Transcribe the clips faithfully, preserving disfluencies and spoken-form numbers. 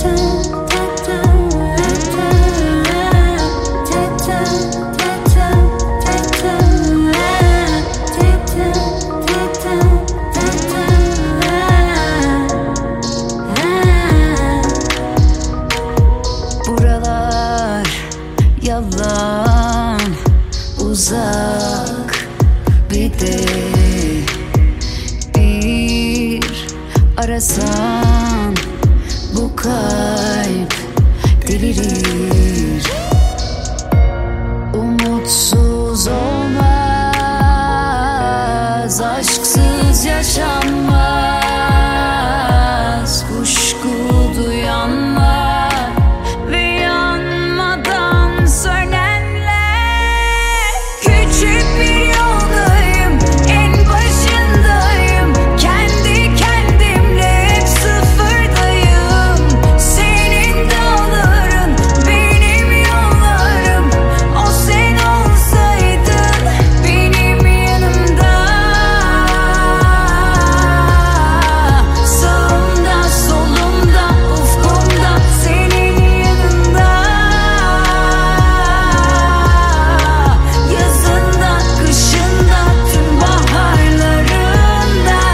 Buralar yalan, uzak bir de bir arasan bu kalp delirir. Umutsuz olmaz, aşksız yaşanmaz. Kuşku duyanlar ve yanmadan sönenler. Küçük bir yoldayım, en başındayım. Kendi kendimle hep sıfırdayım. Senin dağların, benim yollarım. O sen olsaydın benim yanımda. Sağımda, solumda, ufkumda, senin yanında. Yazında, kışında, tüm baharlarında.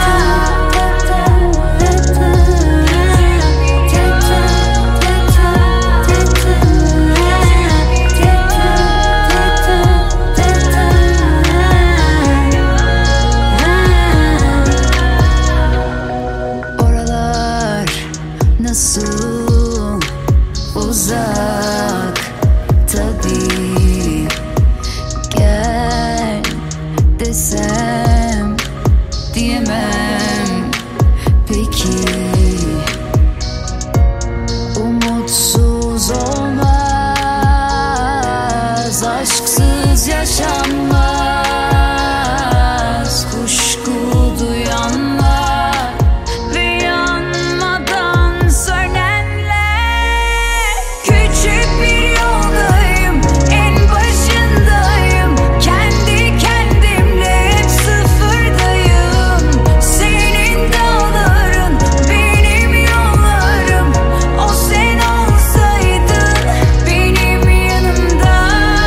Oralar nasıl uzak tabii. Gel desem diyemem peki. Umutsuz olmaz, aşksız yaşanmaz. Kuşku duyanlar ve yanmadan sönenler. Küçük bir yoldayım, en başındayım. Kendi kendimle hep sıfırdayım. Senin dağların, benim yollarım. O sen olsaydın benim yanımda.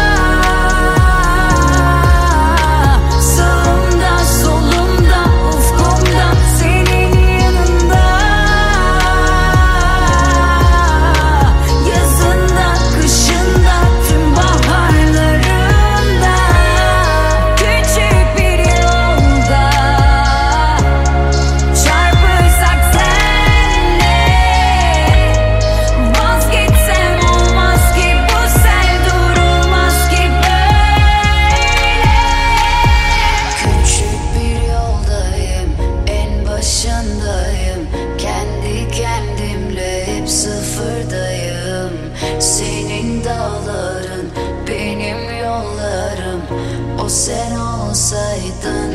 Sağımda, solumda, ufkumda, senin yanında. Yazında, kışında, tüm baharlarında. Küçük bir yolda çarpışsak senle. Vazgeçsem olmaz ki bu sel durulmaz ki böyle. Küçük bir yoldayım, en başındayım. Kendi kendimle hep sıfırdayım. Senin dağların, benim yollarım. O sen olsaydın